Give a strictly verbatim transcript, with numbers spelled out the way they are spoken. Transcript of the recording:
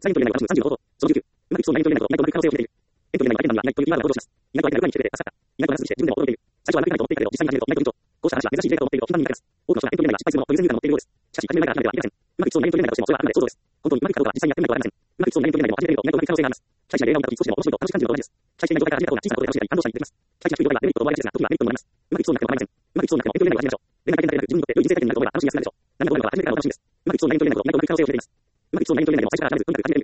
サイエントリー内のさんじゅうのこと、そのじゅうきゅう、うまくいきそうなエントリー内の内という可能性を秘めている。エントリー内のラテンダムは、内というキーワードが登場します。意外と相手が向いている、助かった。意外と話して自分でも驚いている。最初はうまくいかないと思っていたけど、実際に始めると内と緊張。こうした話は珍しい例だと思っていると頻繁に見られます。多くの人がエントリー内は失敗するものという先入観を持っているようです。しかし、始める前から諦めては諦めません。うまくいきそうなエントリー内だとしても、それはあくまで想像です。本当にうまくいくかどうかは実際にやってみないとわかりません。うまくいきそうなエントリー内でも始めてみると意外とうまくいく可能性があります。期待しない例を見たとき少しでも面白いと楽しく感じるのと同じです。期待していない状態から始めた方が小さなことで楽しめたり、感動したりできます。期待しな低い状態はデメリットと思われがちですが、時にはメリットもあります。うまくいきそうなくても構いません。うまくいきそうなくてもエントリー内を始めましょう。恋愛だけでなく、自分にとって良い人生体験になると思えば楽しみやすくなるでしょう。何がどうなるのか始めてからの楽しみです。うまくいきそうなエントリー内でも意外とうまくいく可能性を秘めています。うまくいきそうなエントリー内でも最初から諦めず、とにかく始めてみる